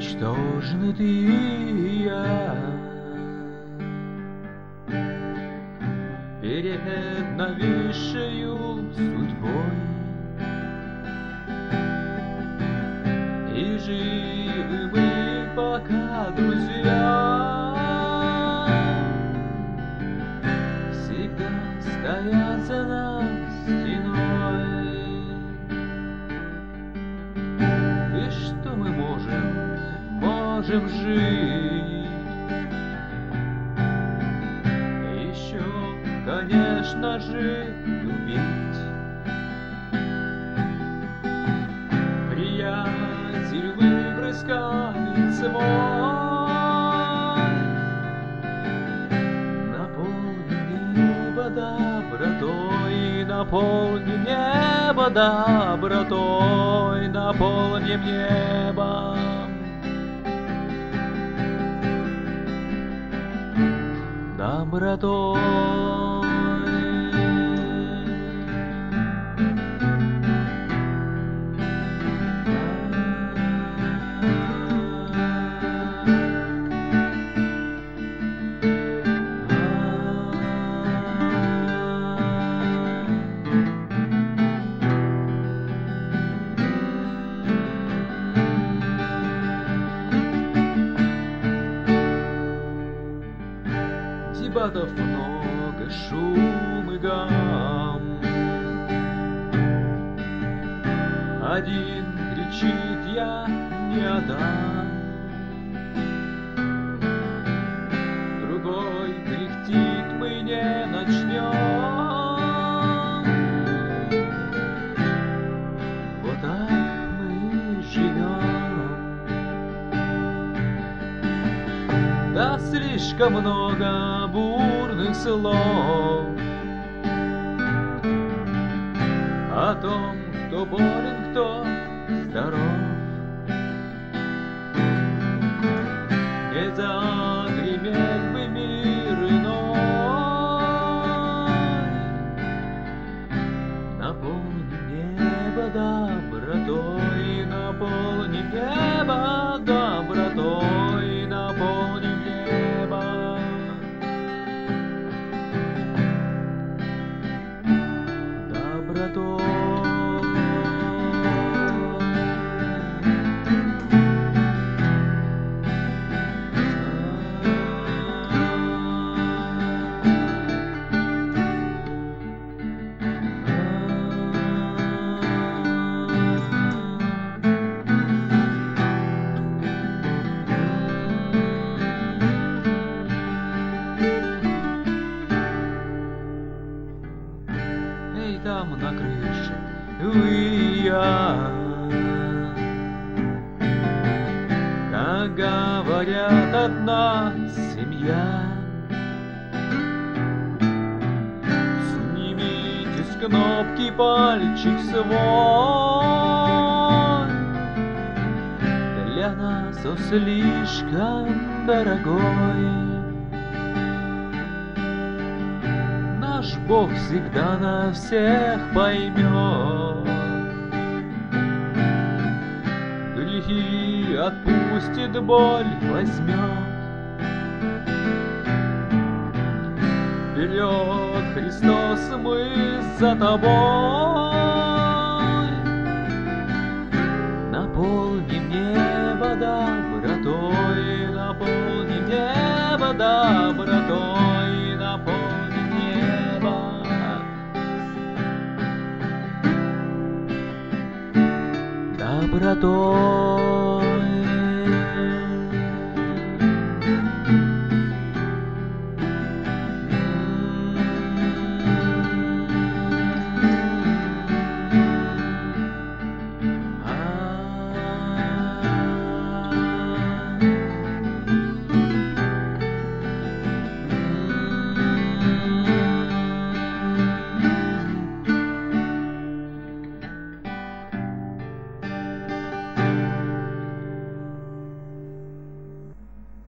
ничтожны ты и я перед нависшею судьбой, и живы мы пока, друзья, всегда стоят за нас стеной. И что мы можем жить? Еще, конечно же, любить. Приятель, выбрызганец мой, наполни небо добротой, наполни небо добротой, наполним небо добротой. Дебатов много, шум и гам. Один кричит: я не отдам. Другой кряхтит: мы не начнем. Вот так мы живем. Да слишком много бурных слов о том, кто болен, кто здоров. Не загреметь бы мир иной, наполни небо добротой, наполни небо добротой, наполни небо добротой. Эй, там на крыше вы и я, как говорят, одна семья. Снимите с кнопки пальчик свой, для нас он слишком дорогой. Наш Бог всегда на всех поймет, грехи отпустит, боль возьмет. Вперед, Христос, мы за тобой. Наполним небо добротой, наполним небо добротой, наполним небо добротой.